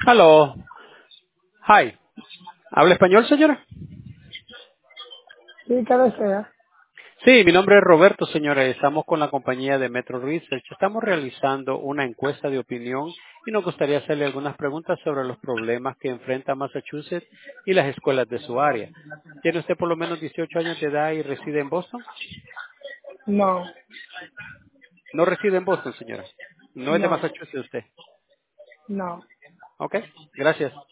Hello. Hi. ¿Habla español, señora? Sí, que desea. Sí, mi nombre es Roberto, señora. Estamos con la compañía de Metro Research. Estamos realizando una encuesta de opinión y nos gustaría hacerle algunas preguntas sobre los problemas que enfrenta Massachusetts y las escuelas de su área. ¿Tiene usted por lo menos 18 años de edad y reside en Boston? No, No reside en Boston, señora. No es de no, Massachusetts usted. no. Ok. Gracias.